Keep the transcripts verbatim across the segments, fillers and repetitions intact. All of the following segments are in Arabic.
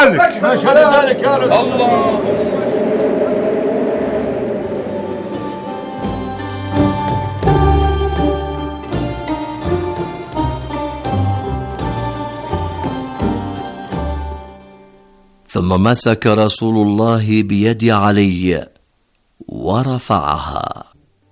ذلك. نشهد ذلك يا رسول الله. ثم مسك رسول الله بيد علي ورفعها.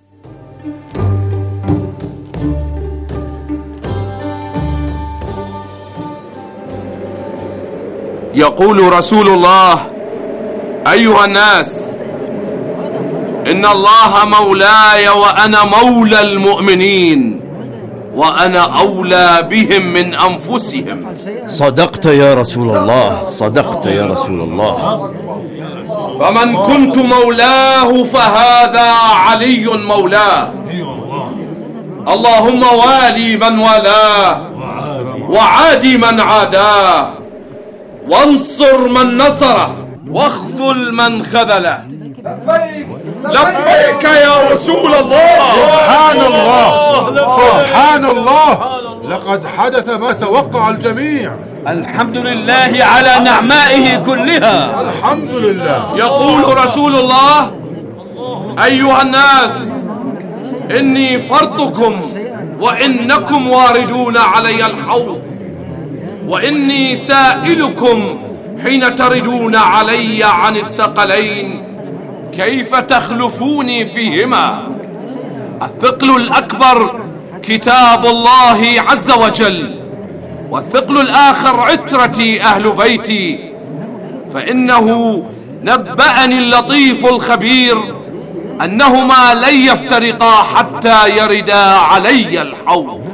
يقول رسول الله: أيها الناس، إن الله مولاي وأنا مولى المؤمنين، وأنا أولى بهم من أنفسهم. صدقت يا رسول الله، صدقت يا رسول الله. فمن كنت مولاه فهذا علي مولاه. اللهم والي من والاه، وعادي من عاداه، وانصر من نصره، واخذل من خذله. لبيك لبيك يا رسول الله. سبحان الله، سبحان الله، لقد حدث ما توقع الجميع. الحمد لله على نعمائه كلها. الحمد لله. يقول رسول الله: أيها الناس، إني فرطكم وإنكم واردون علي الحوض، وإني سائلكم حين تردون علي عن الثقلين كيف تخلفوني فيهما. الثقل الأكبر كتاب الله عز وجل، والثقل الآخر عترتي أهل بيتي، فإنه نبأني اللطيف الخبير أنهما لن يفترقا حتى يردا علي الحوض.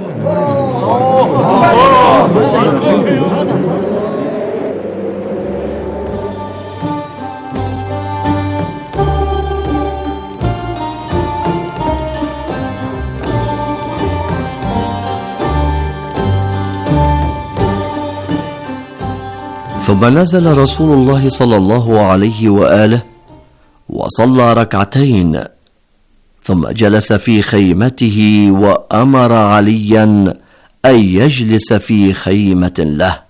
ثم نزل رسول الله صلى الله عليه وآله وصلى ركعتين، ثم جلس في خيمته وأمر عليا أن يجلس في خيمة له،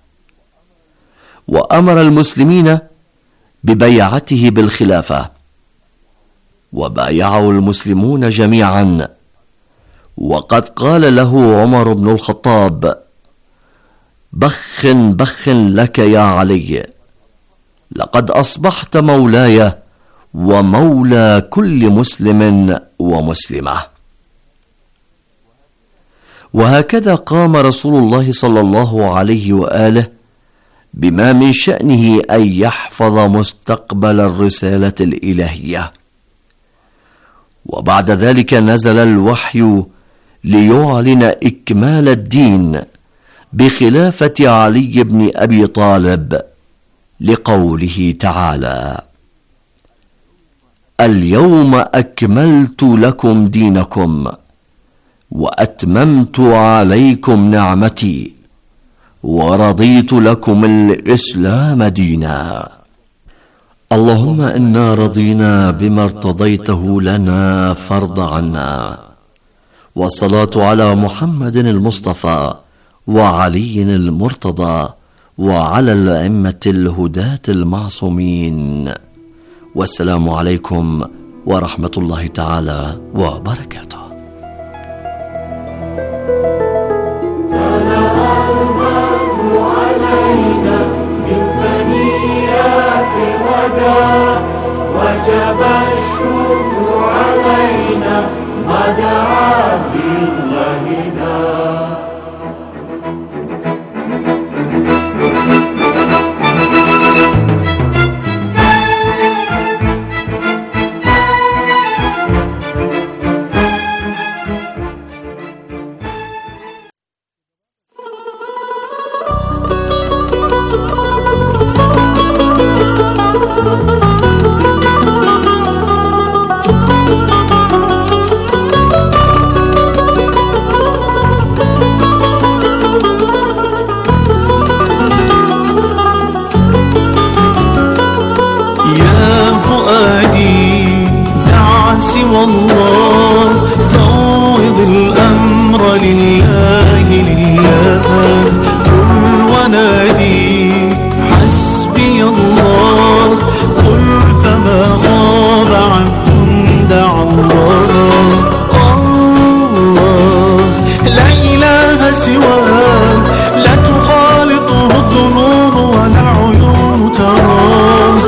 وأمر المسلمين ببيعته بالخلافة، وبايعه المسلمون جميعا. وقد قال له عمر بن الخطاب: بخ بخ لك يا علي، لقد أصبحت مولاي ومولى كل مسلم ومسلمة. وهكذا قام رسول الله صلى الله عليه وآله بما من شأنه أن يحفظ مستقبل الرسالة الإلهية. وبعد ذلك نزل الوحي ليعلن إكمال الدين بخلافة علي بن أبي طالب، لقوله تعالى: اليوم أكملت لكم دينكم وأتممت عليكم نعمتي ورضيت لكم الإسلام دينا. اللهم إنا رضينا بما ارتضيته لنا فارض عنا. والصلاة على محمد المصطفى وعلي المرتضى وعلى الأئمة الهداة المعصومين. والسلام عليكم ورحمة الله تعالى وبركاته. وجب الشكر علينا ما دعا بالله دا. العيون تراه.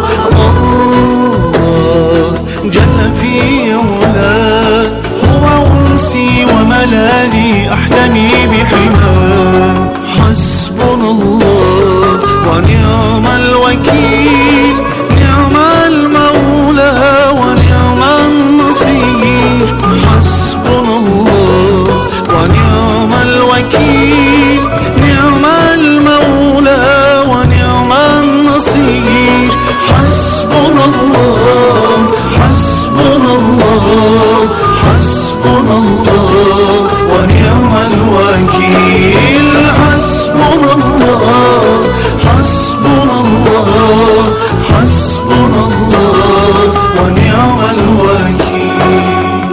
الله جل في علاه، هو أنسي وملاذي أحتمي بحماه. حسبنا الله ونعم الوكيل، نعم المولى ونعم النصير. حسبنا الله ونعم الوكيل، نعم المولى ونعم النصير. حسبنا الله حسبنا الله حسبنا الله ونعم الوكيل. حسبنا الله حسبنا الله حسبنا الله ونعم الوكيل.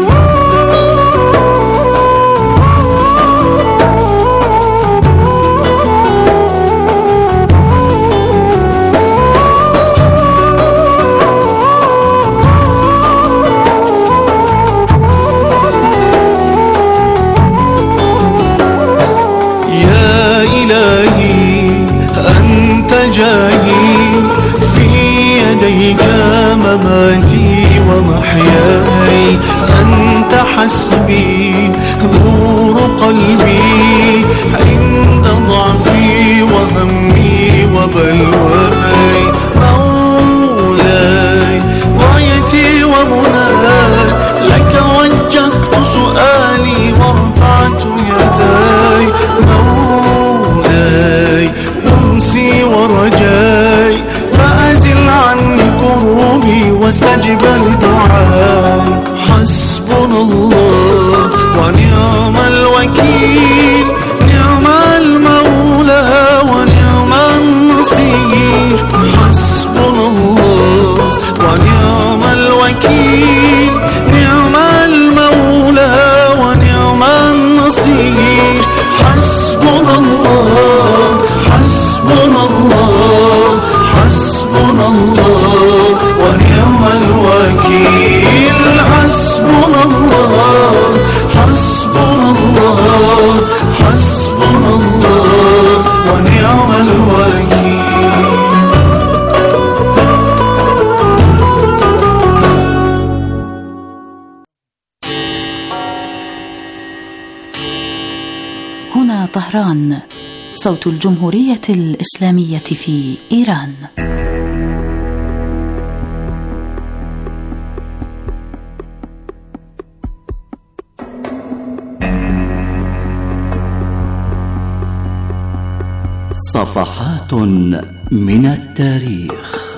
جاهي في يديك مماتي ومحياي. أنت حسبي نور قلبي عند ضعفي وهمي وبلواي. مولاي غايتي ومناي، لك وجهت سؤالي ورفعت يداي. مولاي أنسي ورجاي، فأزل عني كروبي واستجب لدعاي. حسبنا الله ونعم الوكيل، نعم المولى ونعم النصير. حسبنا الله ونعم الوكيل، نعم المولى ونعم النصير. حسبنا الله حسبنا الله حسبنا الله ونعم الوكيل. حسبنا الله حسبنا الله حسبنا الله ونعم الوكيل. هنا طهران، صوت الجمهورية الإسلامية في إيران. صفحات من التاريخ.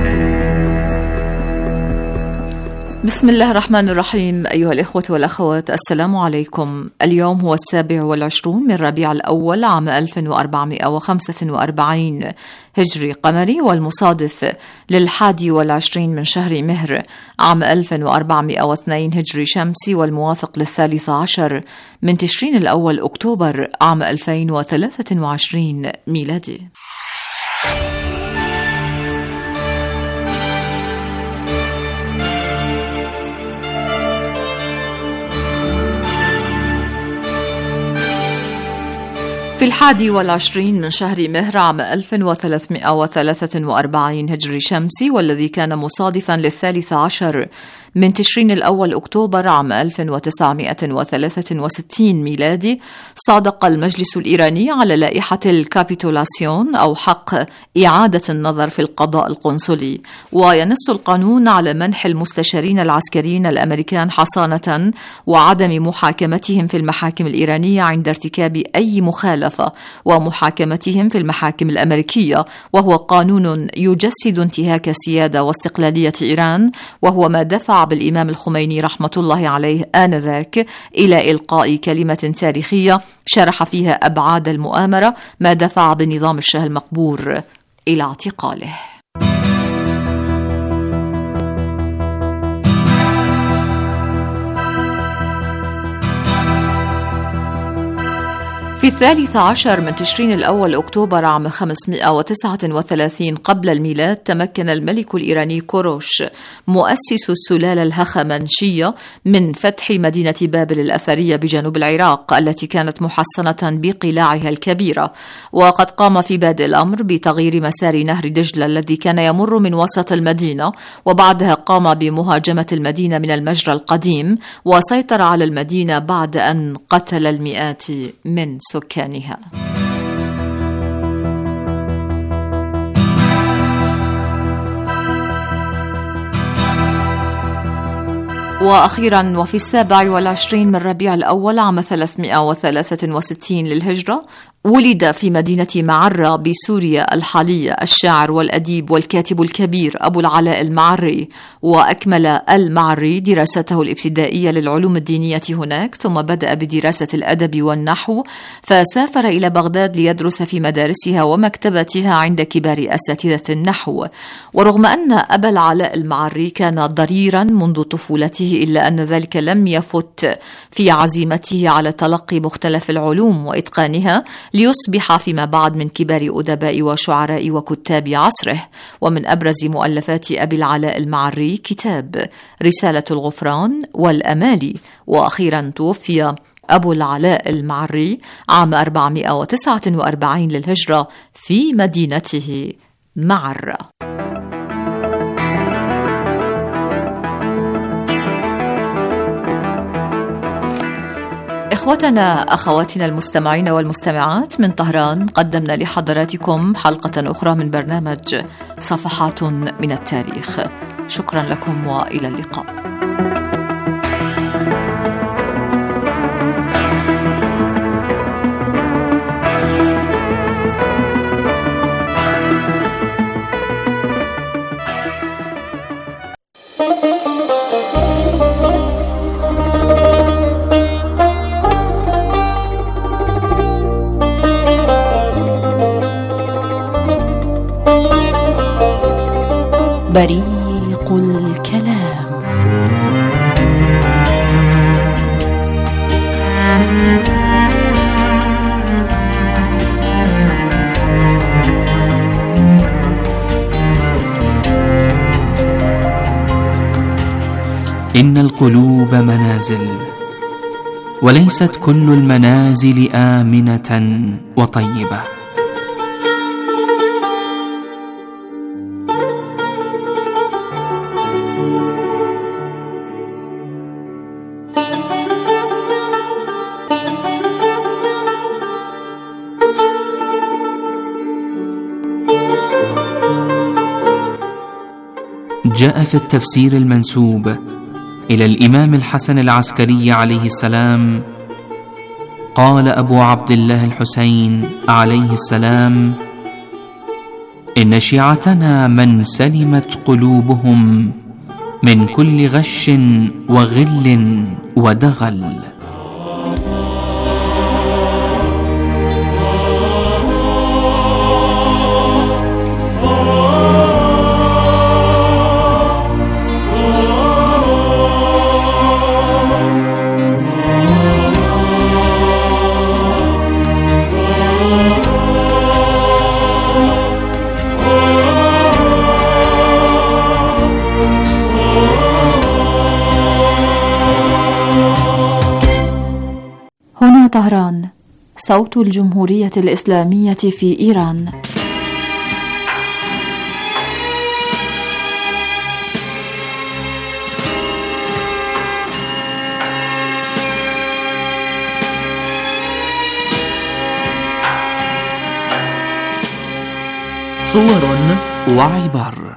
بسم الله الرحمن الرحيم. أيها الإخوة والأخوات، السلام عليكم. اليوم هو السابع والعشرون من ربيع الأول عام ألف وأربعمائة وخمسة وأربعين هجري قمري، والمصادف للحادي والعشرين من شهر مهر عام ألف وأربعمائة واثنين هجري شمسي، والموافق للثالث عشر من تشرين الأول أكتوبر عام ألفين وثلاثة وعشرين ميلادي. في الحادي والعشرين من شهر مهر عام ألف وثلاثمائة وثلاثة وأربعين هجري شمسي، والذي كان مصادفا للثالث عشر من تشرين الأول أكتوبر عام ألف وتسعمائة وثلاثة وستين ميلادي، صادق المجلس الإيراني على لائحة الكابيتولاسيون أو حق إعادة النظر في القضاء القنصلي. وينص القانون على منح المستشارين العسكريين الأمريكان حصانة وعدم محاكمتهم في المحاكم الإيرانية عند ارتكاب أي مخالفة، ومحاكمتهم في المحاكم الأمريكية، وهو قانون يجسد انتهاك السيادة واستقلالية إيران، وهو ما دفع بالإمام الخميني رحمة الله عليه آنذاك إلى إلقاء كلمة تاريخية شرح فيها أبعاد المؤامرة، ما دفع بنظام الشاه المقبور إلى اعتقاله. في الثالث عشر من تشرين الأول أكتوبر عام خمسمائة وتسعة وثلاثين قبل الميلاد تمكن الملك الإيراني كوروش مؤسس السلالة الهخامنشية من فتح مدينة بابل الأثرية بجنوب العراق التي كانت محصنة بقلاعها الكبيرة، وقد قام في بادئ الأمر بتغيير مسار نهر دجلة الذي كان يمر من وسط المدينة، وبعدها قام بمهاجمة المدينة من المجرى القديم وسيطر على المدينة بعد أن قتل المئات من سكانها. وأخيرا وفي السابع والعشرين من ربيع الأول عام ثلاثمائة وثلاثة وستين للهجرة ولد في مدينة معرة بسوريا الحالية الشاعر والأديب والكاتب الكبير أبو العلاء المعري، وأكمل المعري دراسته الابتدائية للعلوم الدينية هناك، ثم بدأ بدراسة الأدب والنحو، فسافر إلى بغداد ليدرس في مدارسها ومكتبتها عند كبار أساتذة النحو. ورغم أن أبا العلاء المعري كان ضريرا منذ طفولته إلا أن ذلك لم يفت في عزيمته على تلقي مختلف العلوم وإتقانها ليصبح فيما بعد من كبار أدباء وشعراء وكتاب عصره. ومن أبرز مؤلفات أبي العلاء المعري كتاب رسالة الغفران والأمالي. وأخيرا توفي أبو العلاء المعري عام أربعمائة وتسعة وأربعين للهجرة في مدينته معرة. إخوتنا أخواتنا المستمعين والمستمعات من طهران، قدمنا لحضراتكم حلقة أخرى من برنامج صفحات من التاريخ. شكرا لكم وإلى اللقاء. بريق الكلام. إن القلوب منازل، وليست كل المنازل آمنة وطيبة. جاء في التفسير المنسوب إلى الإمام الحسن العسكري عليه السلام قال أبو عبد الله الحسين عليه السلام: إن شيعتنا من سلمت قلوبهم من كل غش وغل ودغل. طهران، صوت الجمهورية الإسلامية في إيران. صور وعبر.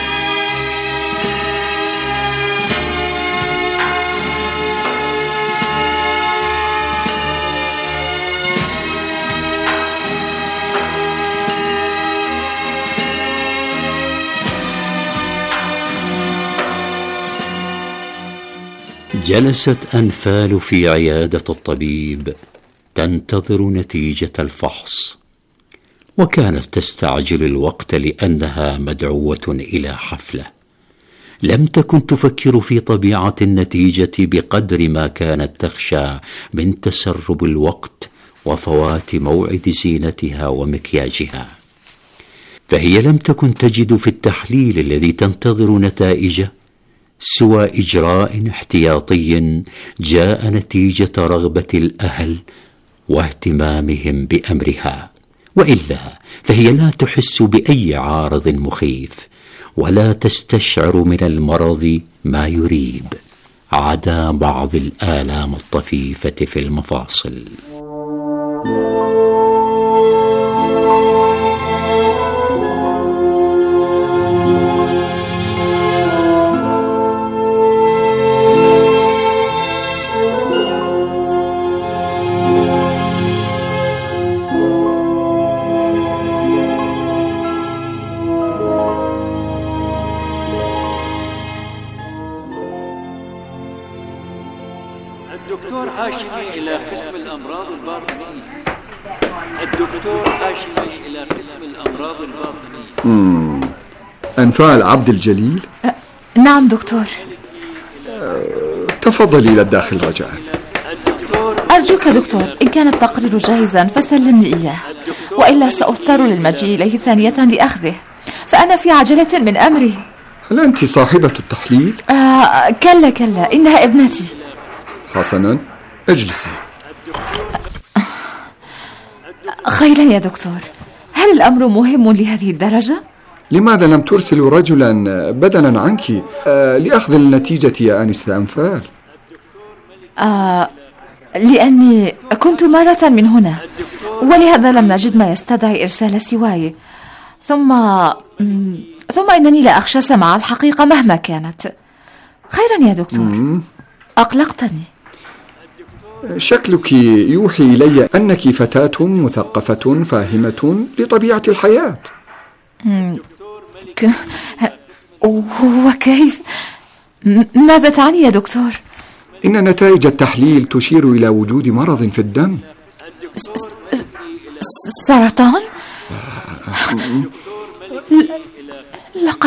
جلست أنفال في عيادة الطبيب تنتظر نتيجة الفحص، وكانت تستعجل الوقت لأنها مدعوة إلى حفلة. لم تكن تفكر في طبيعة النتيجة بقدر ما كانت تخشى من تسرب الوقت وفوات موعد زينتها ومكياجها، فهي لم تكن تجد في التحليل الذي تنتظر نتائجه سوى إجراء احتياطي جاء نتيجة رغبة الأهل واهتمامهم بأمرها، وإلا فهي لا تحس بأي عارض مخيف ولا تستشعر من المرض ما يريب، عدا بعض الآلام الطفيفة في المفاصل. الدكتور هاشمي إلى قسم الأمراض الباطنية. الدكتور هاشمي إلى قسم الأمراض الباطنية. امم أنفال عبد الجليل؟ أه نعم دكتور. أه تفضلي إلى الداخل رجاء. أرجوك دكتور، إن كان التقرير جاهزا فسلمني إياه، وإلا سأضطر للمجيء إليه ثانية لأخذه، فأنا في عجلة من أمري. هل أنت صاحبة التحليل؟ آه كلا كلا، إنها ابنتي. حسنا، اجلسي. خيرا يا دكتور، هل الأمر مهم لهذه الدرجة؟ لماذا لم ترسلوا رجلا بدلا عنك آه لأخذ النتيجة يا آنسة أنفال؟ آه لأني كنت مرة من هنا، ولهذا لم نجد ما يستدعي إرسال سواي. ثم ثم إنني لا أخشى سماع الحقيقة مهما كانت. خيرا يا دكتور. مم. أقلقتني. شكلك يوحي إلي أنك فتاة مثقفة فاهمة لطبيعة الحياة. ك... وكيف؟ ماذا تعني يا دكتور؟ إن نتائج التحليل تشير إلى وجود مرض في الدم. س... س... سرطان؟ لقد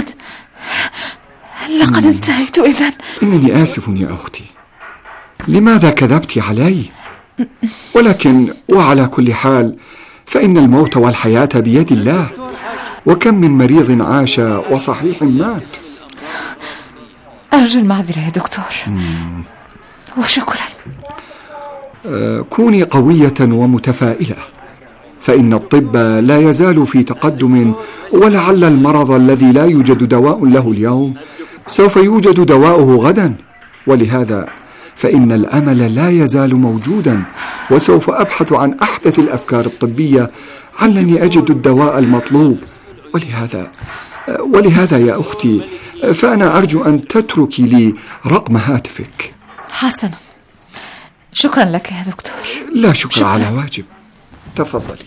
لقد انتهيت إذن. إنني آسف يا أختي، لماذا كذبت علي؟ ولكن وعلى كل حال فإن الموت والحياة بيد الله، وكم من مريض عاش وصحيح مات. أرجو المعذرة يا دكتور. مم. وشكرا. آه كوني قوية ومتفائلة، فإن الطب لا يزال في تقدم، ولعل المرض الذي لا يوجد دواء له اليوم سوف يوجد دواؤه غدا، ولهذا فإن الأمل لا يزال موجودا، وسوف أبحث عن أحدث الأفكار الطبية علني أجد الدواء المطلوب. ولهذا ولهذا يا أختي فأنا أرجو أن تتركي لي رقم هاتفك. حسنا، شكرا لك يا دكتور. لا شكر شكرا. على واجب. تفضلي.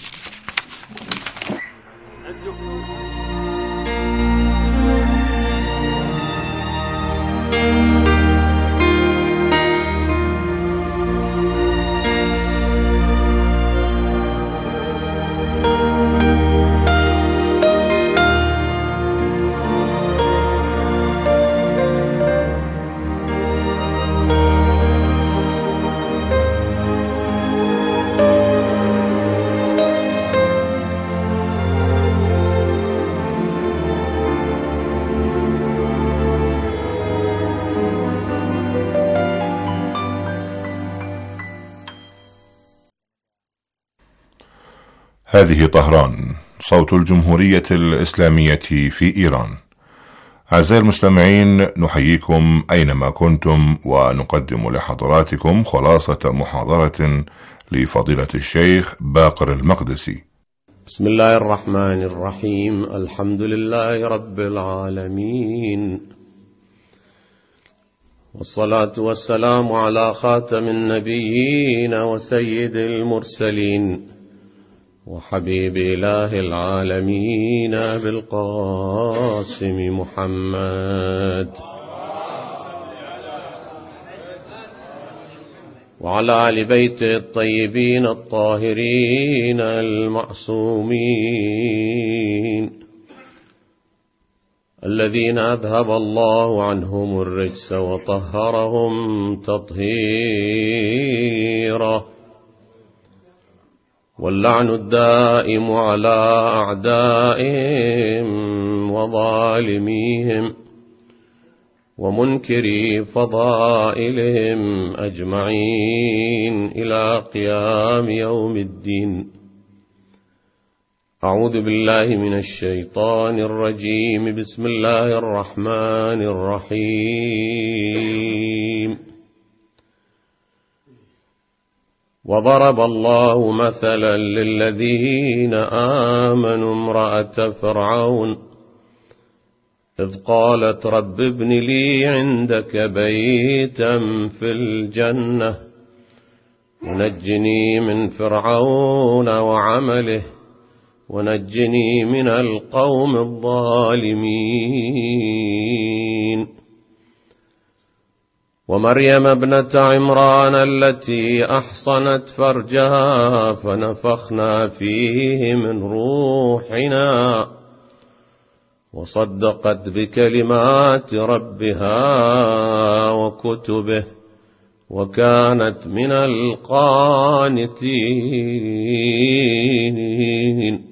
هذه طهران، صوت الجمهورية الإسلامية في إيران. أعزائي المستمعين، نحييكم أينما كنتم، ونقدم لحضراتكم خلاصة محاضرة لفضيلة الشيخ باقر المقدسي. بسم الله الرحمن الرحيم. الحمد لله رب العالمين، والصلاة والسلام على خاتم النبيين وسيد المرسلين وحبيب إله العالمين بالقاسم محمد، وعلى آل بيته الطيبين الطاهرين المعصومين الذين أذهب الله عنهم الرجس وطهرهم تطهيرا. واللعن الدائم على أعدائهم وظالميهم ومنكري فضائلهم أجمعين إلى قيام يوم الدين. أعوذ بالله من الشيطان الرجيم. بسم الله الرحمن الرحيم. وضرب الله مثلا للذين آمنوا امرأة فرعون إذ قالت رب ابن لي عندك بيتا في الجنة ونجني من فرعون وعمله ونجني من القوم الظالمين. ومريم ابنة عمران التي أحصنت فرجها فنفخنا فيه من روحنا وصدقت بكلمات ربها وكتبه وكانت من القانتين.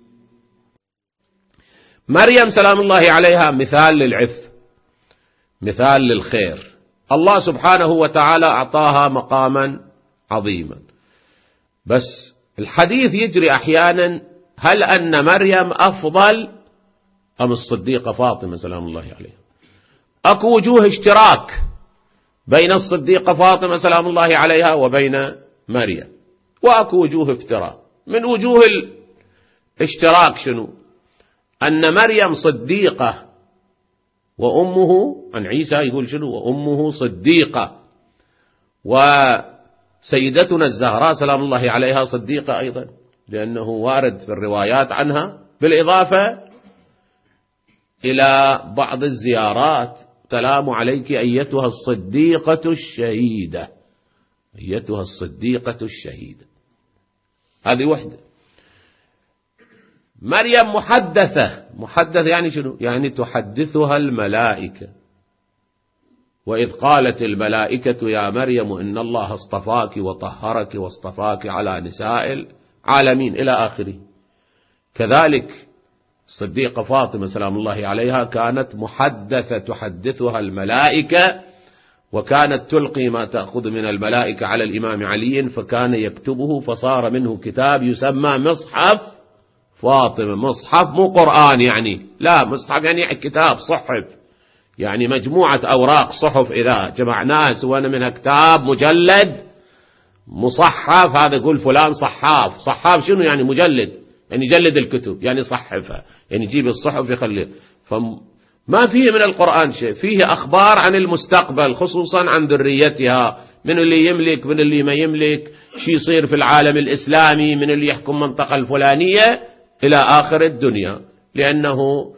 مريم سلام الله عليها مثال للعف، مثال للخير. الله سبحانه وتعالى أعطاها مقاما عظيما، بس الحديث يجري أحيانا هل أن مريم أفضل أم الصديقة فاطمة سلام الله عليها؟ أكو وجوه اشتراك بين الصديقة فاطمة سلام الله عليها وبين مريم، وأكو وجوه افتراء. من وجوه الاشتراك شنو؟ أن مريم صديقة وأمه، عن عيسى يقول شنو؟ وأمه صديقة، وسيدتنا الزهراء سلام الله عليها صديقة أيضا، لأنه وارد في الروايات عنها، بالإضافة إلى بعض الزيارات سلام عليك أيتها الصديقة الشهيدة، أيتها الصديقة الشهيدة. هذه وحدة. مريم محدثة، محدث يعني شنو؟ يعني تحدثها الملائكة. وإذ قالت الملائكة يا مريم إن الله اصطفاك وطهرك واصطفاك على نساء العالمين إلى آخره. كذلك الصديقة فاطمة سلام الله عليها كانت محدثة تحدثها الملائكة، وكانت تلقي ما تأخذ من الملائكة على الإمام علي فكان يكتبه، فصار منه كتاب يسمى مصحف فاطمة. مصحف مو قرآن يعني، لا، مصحف يعني كتاب، صحف يعني مجموعة أوراق صحف إذا جمعناها سوينا منها كتاب مجلد مصحف. هذا يقول فلان صحاف. صحاف شنو يعني؟ مجلد، يعني يجلد الكتب، يعني صحفها، يعني يجيب الصحف يخليه. فما فيه من القرآن شيء، فيه أخبار عن المستقبل خصوصا عن ذريتها، من اللي يملك من اللي ما يملك، شي يصير في العالم الإسلامي، من اللي يحكم منطقة الفلانية إلى آخر الدنيا، لأنه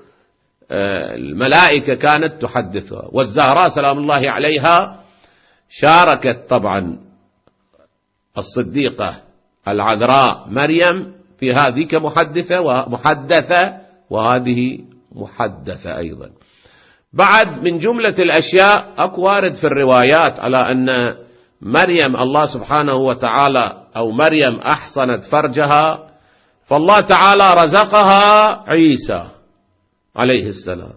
الملائكة كانت تحدثها. والزهراء سلام الله عليها شاركت طبعا الصديقة العذراء مريم في هذه كمحدثة ومحدثة، وهذه محدثة أيضا. بعد من جملة الأشياء أكو وارد في الروايات على أن مريم الله سبحانه وتعالى أو مريم أحصنت فرجها، فالله تعالى رزقها عيسى عليه السلام،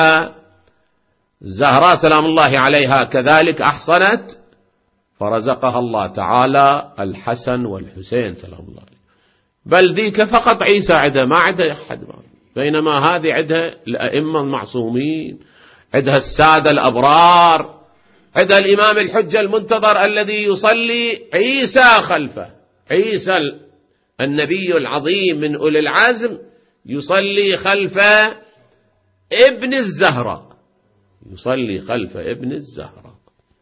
والزهراء سلام الله عليها كذلك أحصنت فرزقها الله تعالى الحسن والحسين سلام الله عليه. بل ذيك فقط عيسى عدها، ما عدها أحد، بينما هذه عدها الأئمة المعصومين، عدها السادة الأبرار، عدها الإمام الحجة المنتظر الذي يصلي عيسى خلفه. عيسى النبي العظيم من أولي العزم يصلي خلف ابن الزهراء، يصلي خلف ابن الزهراء.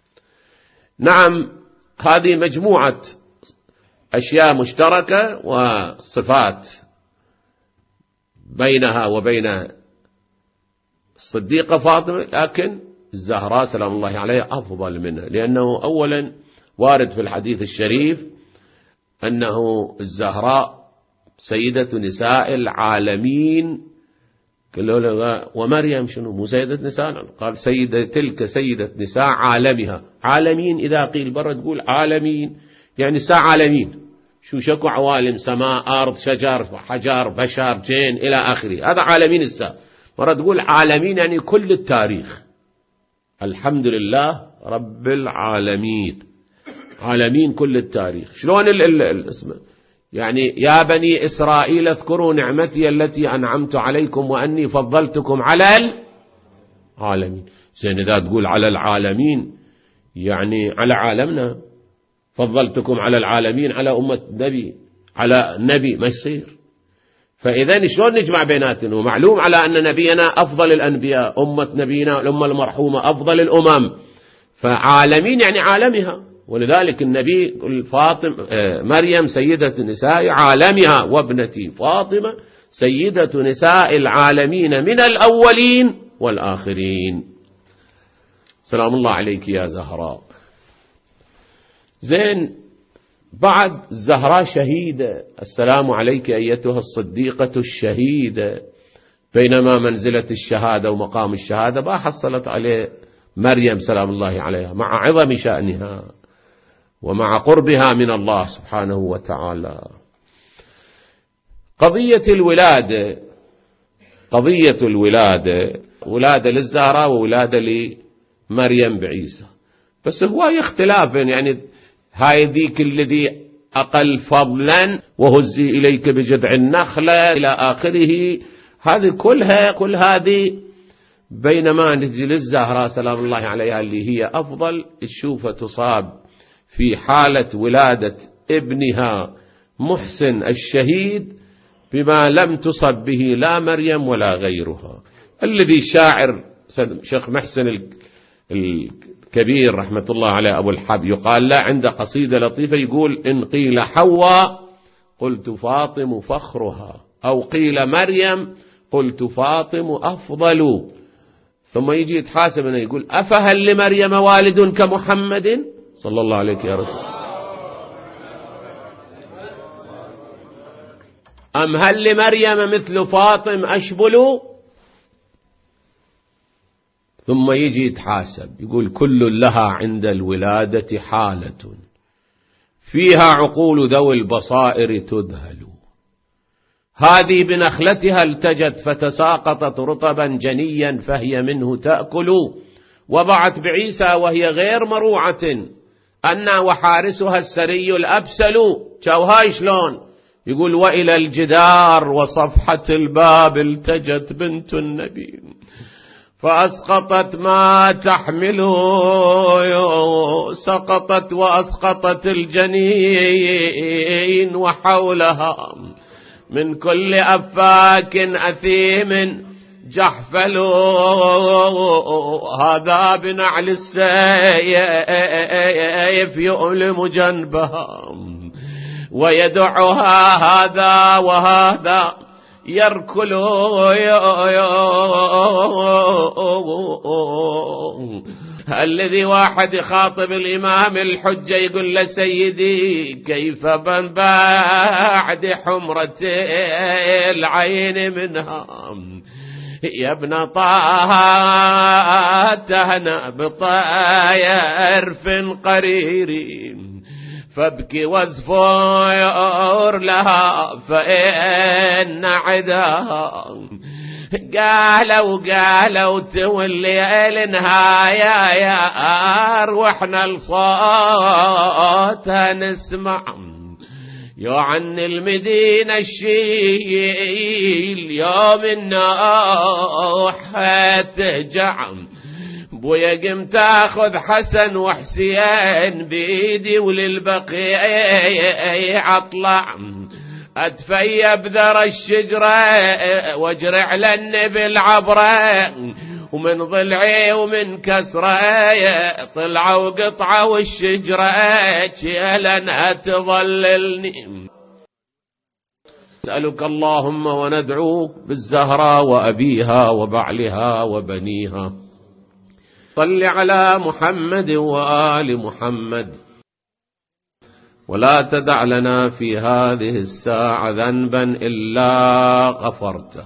نعم، هذه مجموعة أشياء مشتركة وصفات بينها وبين الصديقة فاطمة، لكن الزهراء سلام الله عليها أفضل منها، لأنه أولا وارد في الحديث الشريف أنه الزهراء سيدة نساء العالمين، ومريم شنو؟ مو سيدة نساء، قال سيدة تلك سيدة نساء عالمها. عالمين إذا قيل برا تقول عالمين يعني نساء عالمين، شو شكو عوالم، سماء، أرض، شجر، حجر، بشر، جن، إلى آخره. هذا عالمين السابق. مرة تقول عالمين يعني كل التاريخ. الحمد لله رب العالمين، عالمين كل التاريخ. شلون الاسم يعني يا بني إسرائيل اذكروا نعمتي التي أنعمت عليكم وأني فضلتكم على العالمين. زين إذا تقول على العالمين يعني على عالمنا، فضلتكم على العالمين، على أمة النبي، على النبي، ما يصير. فإذا شلون نجمع بيناتنا؟ ومعلوم على أن نبينا أفضل الأنبياء، أمة نبينا الأمة المرحومة أفضل الأمم، فعالمين يعني عالمها. ولذلك النبي فاطمة مريم سيدة نساء عالمها، وابنتي فاطمة سيدة نساء العالمين من الأولين والآخرين. سلام الله عليك يا زهراء. زين بعد الزهراء شهيدة، السلام عليك أيتها الصديقة الشهيدة. بينما منزلة الشهادة ومقام الشهادة ما حصلت عليه مريم سلام الله عليها، مع عظم شأنها ومع قربها من الله سبحانه وتعالى. قضية الولادة، قضية الولادة ولادة للزهراء وولادة لمريم بعيسى، بس هو اختلاف يعني هاي ذيك الذي أقل فضلا وهزي إليك بجذع النخلة إلى آخره، هذه كلها كل هذه. بينما نجي للزهراء سلام الله عليها اللي هي أفضل، تشوفها تصاب في حالة ولادة ابنها محسن الشهيد بما لم تصب به لا مريم ولا غيرها. الذي شاعر شيخ محسن الكبير رحمة الله عليه أبو الحب يقال لا عند قصيدة لطيفة يقول: إن قيل حواء قلت فاطم فخرها، أو قيل مريم قلت فاطم أفضل. ثم يجي يتحاسب أنه يقول: أفهل لمريم والد كمحمد صلى الله عليه يا رسول، أم هل لمريم مثل فاطم أشبل؟ ثم يجي يتحاسب يقول: كل لها عند الولادة حالة فيها عقول ذوي البصائر تذهل، هذه بنخلتها التجت فتساقطت رطبا جنيا فهي منه تأكل، وضعت بعيسى وهي غير مروعة أن وحارسها السري الأبسل. شوهاي شلون يقول: وإلى الجدار وصفحة الباب التجت بنت النبي فأسقطت ما تحمله، سقطت وأسقطت الجنين وحولها من كل أفاك أثيم جحفل، هذا بنعل السيف يؤلم جنبها ويدعها، هذا وهذا يركل. الذي واحد يخاطب الإمام الحجة يقول له: سيدي كيف من بعد حمرة العين منها يا ابن طه تهنأ بطيرف قرير، فابكي وازفر لها فإن عداها. قالوا قالوا تولي النهاية يا أروحنا الصوت نسمع، يا عن المدينة الشيل يوم النوح تجعم، بويا قمت اخذ حسن وحسين بيدي وللبقيع اطلع، اتفيب ذر الشجرة واجرع للنبي العبرة، ومن ضلعي ومن كسرة طلعوا قطعة والشجرة شيلنها تظللني. نسألك اللهم وندعوك بالزهراء وأبيها وبعلها وبنيها. صل على محمد وآل محمد، ولا تدع لنا في هذه الساعة ذنبا إلا غفرته،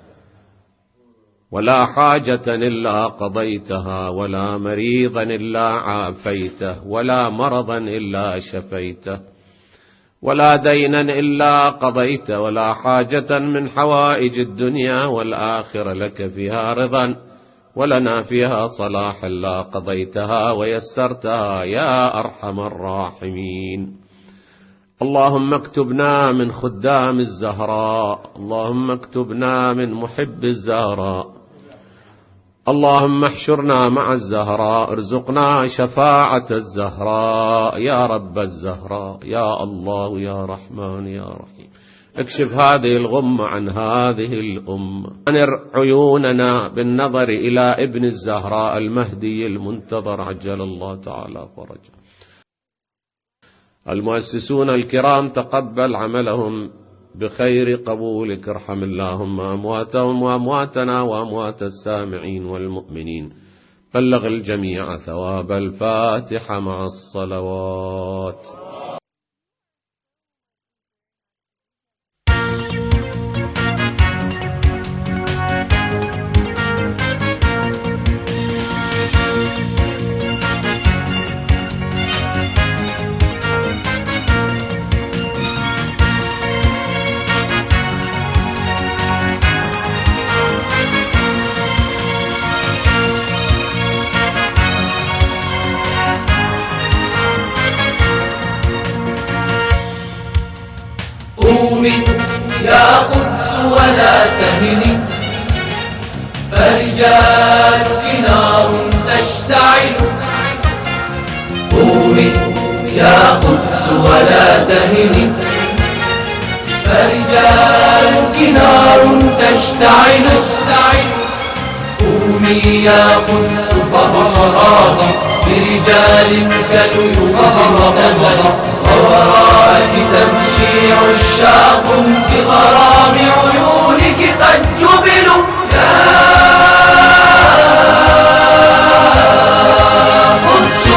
ولا حاجة إلا قضيتها، ولا مريضا إلا عافيته، ولا مرضا إلا شفيته، ولا دينا إلا قضيت، ولا حاجة من حوائج الدنيا والآخرة لك فيها رضا ولنا فيها صلاح إلا قضيتها ويسرتها يا أرحم الراحمين. اللهم اكتبنا من خدام الزهراء، اللهم اكتبنا من محب الزهراء، اللهم احشرنا مع الزهراء، ارزقنا شفاعة الزهراء يا رب الزهراء يا الله يا رحمن يا رحيم. اكشف هذه الغمة عن هذه الأمة، انر عيوننا بالنظر إلى ابن الزهراء المهدي المنتظر عجل الله تعالى فرجه. المؤسسون الكرام تقبل عملهم بخير قبولك، ارحم اللهم أمواتهم وأمواتنا وأموات السامعين والمؤمنين، بلغ الجميع ثواب الفاتحة مع الصلوات. يا قدس ولا تهني، فرجالك نار تشتعل. قومي يا قدس ولا تهني، فرجالك نار تشتعل. قومي يا قدس فبشراك برجال كاليوم نزل، ووراءك تمشي عشاق بغرام عيونك قد جبلوا. يا قدس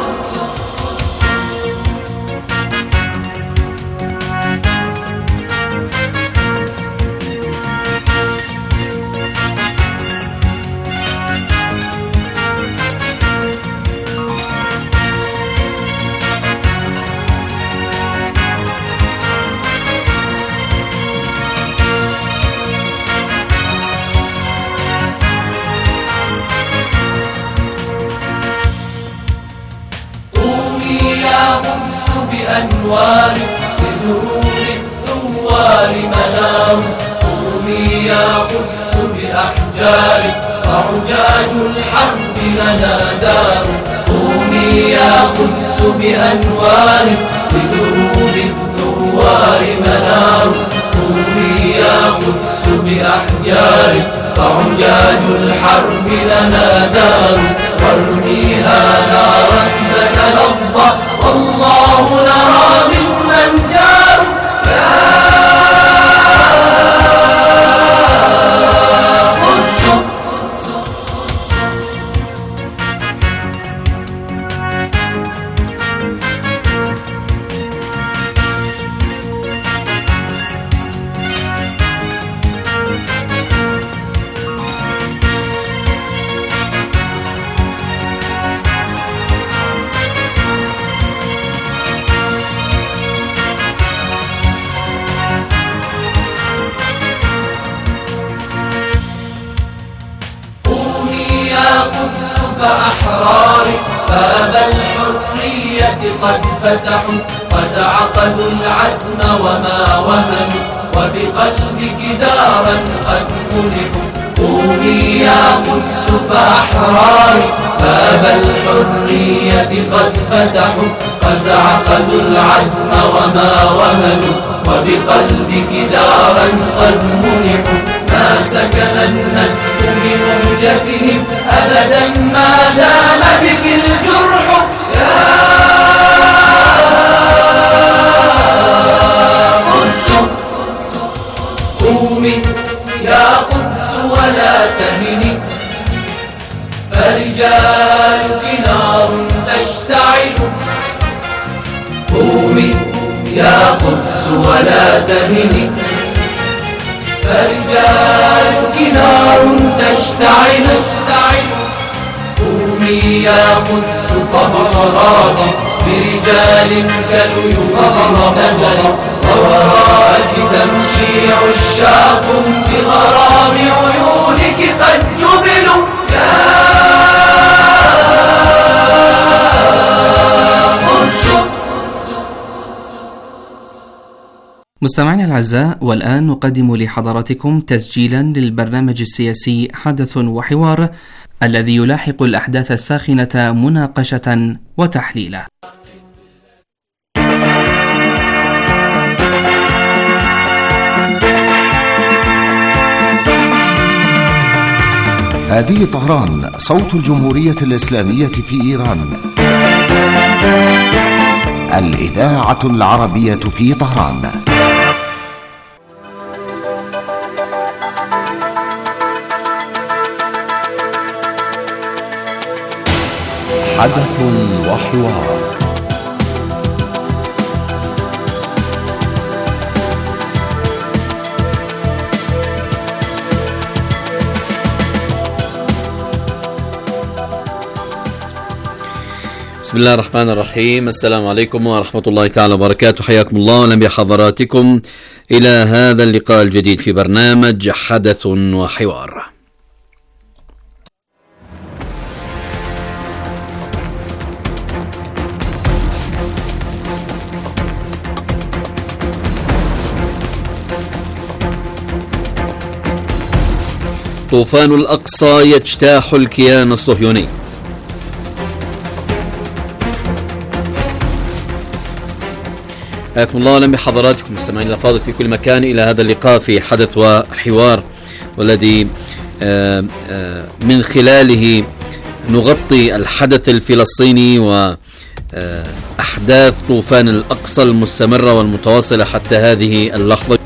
بأنوار بدروب الثوار منار. قومي يا قدس بأحجار فعجاج الحرب لنا دار. قومي يا قدس بأنوار بدروب الثوار منار. قومي يا قدس بأحجار فعجاج الحرب لنا دار. وارميها نارا فتلظى والله نرى ممن جار. يا قدس فأحرار باب الحرية قد فتحوا، قد عقدوا العزم وما وهنوا، وبقلبك دارا قد ملحوا. قومي يا قدس فأحرار باب الحرية قد فتحوا، قد عقدوا العزم وما وهنوا، وبقلبك دارا قد ملحوا. ما سكن النسف بمهجتهم أبدا ما دام بك الجرح. يا قدس قومي يا قدس ولا تهني، فرجالك نار تشتعل. قومي يا قدس ولا تهني، فرجالك نار تشتعل. قومي يا قدس فبشراك برجال كالعيون نزلوا ووراءك تمشي عشاق بغرام عيونك قد جبلوا يا مستمعينا الأعزاء، والآن نقدم لحضراتكم تسجيلا للبرنامج السياسي حدث وحوار الذي يلاحق الأحداث الساخنة مناقشة وتحليلا. هذه طهران، صوت الجمهورية الإسلامية في إيران، الإذاعة العربية في طهران. حدث وحوار. بسم الله الرحمن الرحيم. السلام عليكم ورحمة الله تعالى وبركاته. حياكم الله وأهلا بحضراتكم إلى هذا اللقاء الجديد في برنامج حدث وحوار. طوفان الأقصى يجتاح الكيان الصهيوني. حياكم الله وأهلا بحضراتكم مستمعين الأفاضل في كل مكان إلى هذا اللقاء في حدث وحوار، والذي من خلاله نغطي الحدث الفلسطيني وأحداث طوفان الأقصى المستمرة والمتواصلة حتى هذه اللحظة.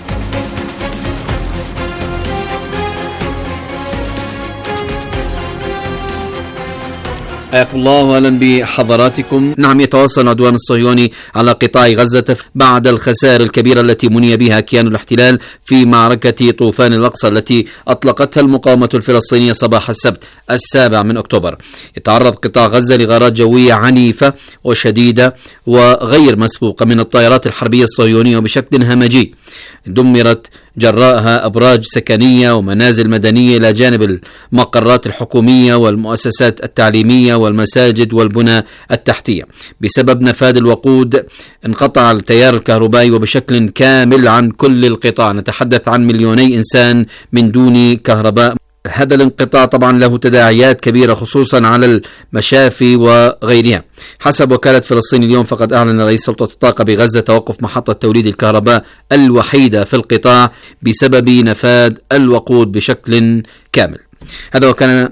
حياكم الله واهلا بحضراتكم. نعم، يتواصل العدوان الصهيوني على قطاع غزة بعد الخسائر الكبيرة التي مني بها كيان الاحتلال في معركة طوفان الأقصى التي أطلقتها المقاومة الفلسطينية صباح السبت السابع من أكتوبر. يتعرض قطاع غزة لغارات جوية عنيفة وشديدة وغير مسبوقة من الطائرات الحربية الصهيونية وبشكل همجي. دمرت جراءها أبراج سكنية ومنازل مدنية إلى جانب المقرات الحكومية والمؤسسات التعليمية والمساجد والبنى التحتية. بسبب نفاذ الوقود انقطع التيار الكهربائي وبشكل كامل عن كل القطاع. نتحدث عن مليوني إنسان من دون كهرباء. هذا الانقطاع طبعا له تداعيات كبيرة خصوصا على المشافي وغيرها. حسب وكالة فلسطين اليوم فقد أعلن رئيس سلطة الطاقة بغزة توقف محطة توليد الكهرباء الوحيدة في القطاع بسبب نفاذ الوقود بشكل كامل. هذا وكان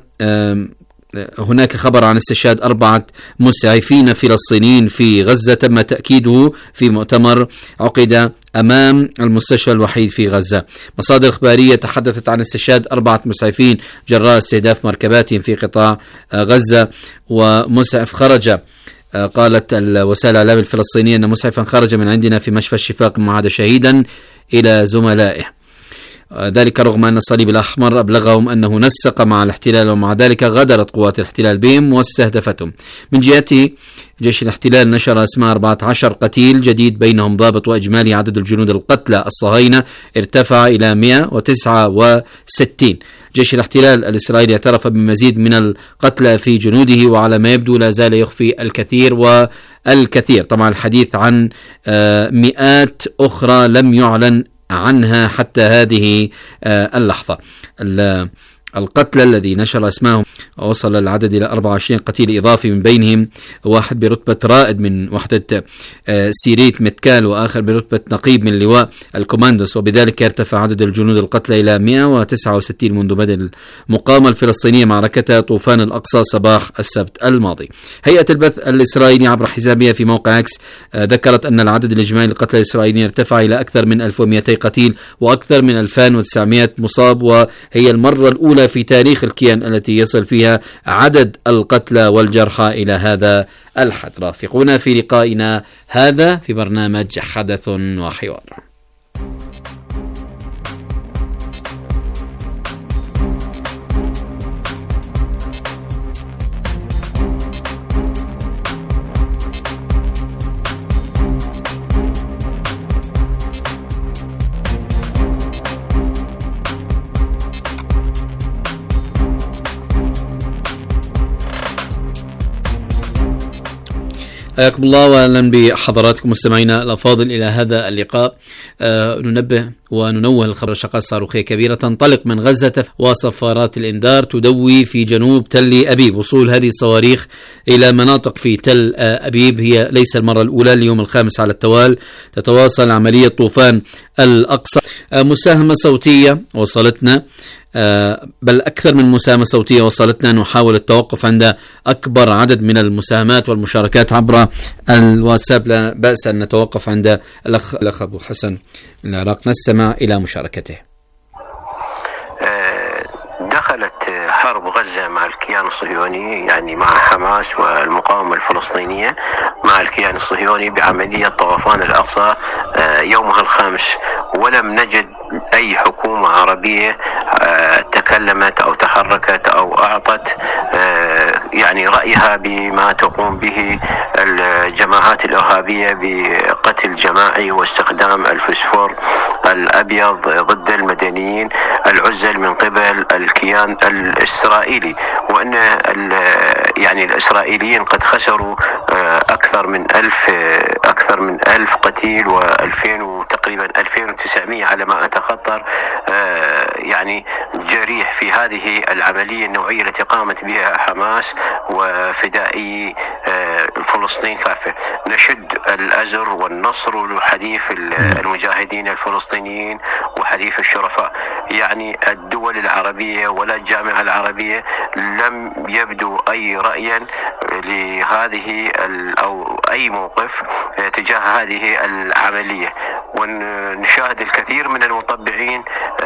هناك خبر عن استشهاد أربعة مسعفين فلسطينيين في غزة تم تأكيده في مؤتمر عقد أمام المستشفى الوحيد في غزة. مصادر إخبارية تحدثت عن استشهاد أربعة مسعفين جراء استهداف مركباتهم في قطاع غزة. ومسعف خرج، قالت الوسائل الإعلام الفلسطينية أن مسعفا خرج من عندنا في مشفى الشفاق ثم عاد شهيدا إلى زملائه، ذلك رغم أن الصليب الأحمر أبلغهم أنه نسق مع الاحتلال، ومع ذلك غدرت قوات الاحتلال بهم واستهدفتهم. من جهته جيش الاحتلال نشر اسماء أربعة عشر قتيل جديد بينهم ضابط، وإجمالي عدد الجنود القتلى الصهاينة ارتفع إلى مئة وتسعة وستين. جيش الاحتلال الإسرائيلي اعترف بمزيد من القتلى في جنوده، وعلى ما يبدو لا زال يخفي الكثير والكثير. طبعا الحديث عن مئات أخرى لم يعلن عنها حتى هذه اللحظة. القتلى الذي نشر اسمائهم وصل العدد إلى أربعة وعشرين قتيل إضافي، من بينهم واحد برتبة رائد من وحدة سيريت متكال، وآخر برتبة نقيب من لواء الكوماندوس، وبذلك يرتفع عدد الجنود القتلى إلى مئة وتسعة وستين منذ بدء المقاومة الفلسطينية معركة طوفان الأقصى صباح السبت الماضي. هيئة البث الإسرائيلي عبر حسابها في موقع اكس ذكرت أن العدد الإجمالي للقتلى الإسرائيليين ارتفع إلى أكثر من ألف ومئتين قتيل وأكثر من ألفين وتسعمئة مصاب، وهي المرة الأولى في تاريخ الكيان التي يصل فيها عدد القتلى والجرحى إلى هذا الحد. رافقونا في لقائنا هذا في برنامج حدث وحوار. حياكم الله واهلا بحضراتكم مستمعينا الافاضل الى هذا اللقاء. أه ننبه وننوه الخبر شقات صاروخيه كبيره تنطلق من غزه وصفارات الانذار تدوي في جنوب تل ابيب. وصول هذه الصواريخ الى مناطق في تل ابيب هي ليس المره الاولى، اليوم الخامس على التوالي تتواصل عمليه طوفان الاقصى. أه مساهمه صوتيه وصلتنا، أه بل أكثر من مساهمة صوتية وصلتنا، نحاول التوقف عند أكبر عدد من المساهمات والمشاركات عبر الواتساب، لا بأس أن نتوقف عند الأخ, الأخ أبو حسن من العراق. نستمع إلى مشاركته. دخلت حرب غزة مع الكيان الصهيوني، يعني مع حماس والمقاومة الفلسطينية مع الكيان الصهيوني بعملية طوفان الأقصى يومها الخامس، ولم نجد أي حكومة عربية تكلمت أو تحركت أو أعطت يعني رأيها بما تقوم به الجماعات الإرهابية بقتل جماعي واستخدام الفسفور الأبيض ضد المدنيين العزل من قبل الكيان الإسرائيلي، وأن يعني الإسرائيليين قد خسروا أكثر من ألف أكثر من ألف قتيل وألفين وتقريبا ألفين وتسعمائة على ما أتخطر يعني جريح في هذه العملية النوعية التي قامت بها حماس وفدائي فلسطين كافة. نشد الأزر والنصر لحديث المجاهدين الفلسطينيين وحديث الشرفاء، يعني الدول العربية ولا الجامعة العربية لم يبدو أي رأي لهذه أو أي موقف تجاه هذه العملية، ونشاهد الكثير من المطبعين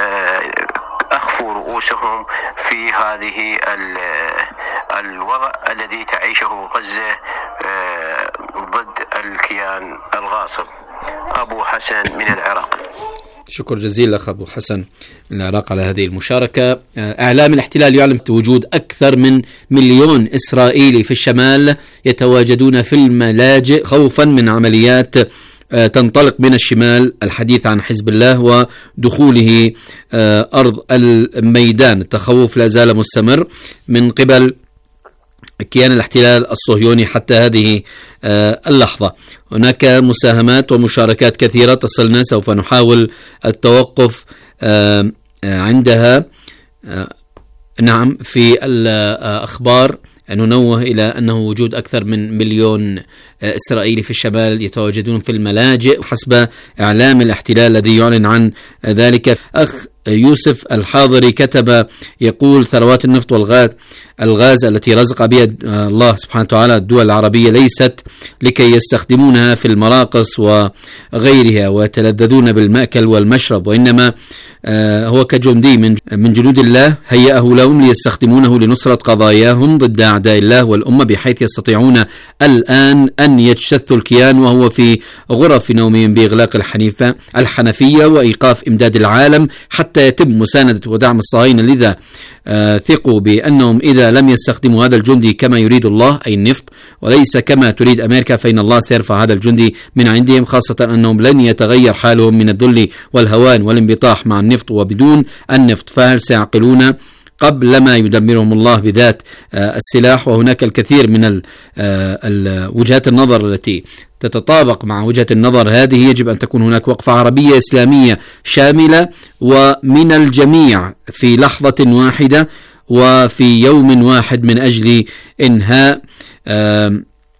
أخفوا رؤوسهم في هذه الوضع الذي تعيشه غزة ضد الكيان الغاصب. أبو حسن من العراق. شكر جزيل أخ أبو حسن من العراق على هذه المشاركة. إعلام الاحتلال يعلن وجود أكثر من مليون إسرائيلي في الشمال يتواجدون في الملاجئ خوفا من عمليات تنطلق من الشمال. الحديث عن حزب الله ودخوله أرض الميدان. التخوف لا زال مستمر من قبل كيان الاحتلال الصهيوني حتى هذه اللحظة. هناك مساهمات ومشاركات كثيرة تصلنا، سوف نحاول التوقف عندها. نعم، في الأخبار ننوه إلى أنه وجود أكثر من مليون إسرائيلي في الشمال يتواجدون في الملاجئ حسب إعلام الاحتلال الذي يعلن عن ذلك. أخ يوسف الحاضري كتب يقول: ثروات النفط والغاز الغاز التي رزق بها الله سبحانه وتعالى الدول العربية ليست لكي يستخدمونها في المراقص وغيرها ويتلذذون بالمأكل والمشرب، وإنما هو كجندي من من جنود الله هيأه لهم ليستخدمونه لنصرة قضاياهم ضد أعداء الله والأمة، بحيث يستطيعون الآن أن يجتثوا الكيان وهو في غرف نومهم بإغلاق الحنيفة الحنفية وإيقاف إمداد العالم حتى يتم مساندة ودعم الصهاينة. لذا آه ثقوا بأنهم إذا لم يستخدموا هذا الجندي كما يريد الله أي النفط وليس كما تريد أمريكا، فإن الله سيرفع هذا الجندي من عندهم، خاصة أنهم لن يتغير حالهم من الذل والهوان والانبطاح مع النفط وبدون النفط، فهل سيعقلون قبل ما يدمرهم الله بذات آه السلاح؟ وهناك الكثير من آه وجهات النظر التي تتطابق مع وجهة النظر هذه. يجب أن تكون هناك وقفة عربية إسلامية شاملة ومن الجميع في لحظة واحدة وفي يوم واحد من أجل إنهاء آه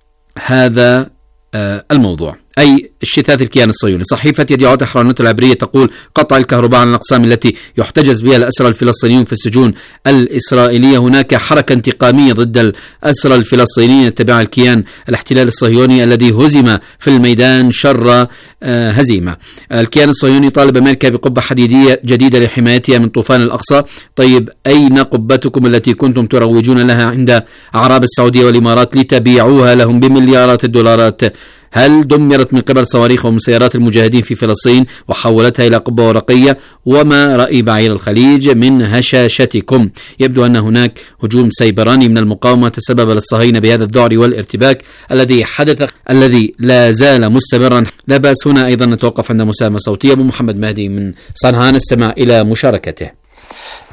هذا آه الموضوع، أي الشتات الكيان الصهيوني. صحيفة يدعوات الحرانات العبرية تقول: قطع الكهرباء عن الأقسام التي يحتجز بها الأسرى الفلسطينيون في السجون الإسرائيلية. هناك حركة انتقامية ضد الأسرى الفلسطينيين تبع الكيان الاحتلال الصهيوني الذي هزم في الميدان شر آه هزيمة. الكيان الصهيوني طالب أمريكا بقبة حديدية جديدة لحمايتها من طوفان الأقصى. طيب أين قبتكم التي كنتم تروجون لها عند أعراب السعودية والإمارات لتبيعوها لهم بمليارات الدولارات؟ هل دمرت من قبل صواريخ ومسيرات المجاهدين في فلسطين وحولتها إلى قبة ورقية؟ وما رأي بعير الخليج من هشاشتكم؟ يبدو أن هناك هجوم سيبراني من المقاومة تسبب للصهاينة بهذا الذعر والارتباك الذي حدث الذي لا زال مستمرا. لا بأس هنا أيضا نتوقف عند مساهمة صوتية. أبو محمد مهدي من صنعاء، نستمع إلى مشاركته.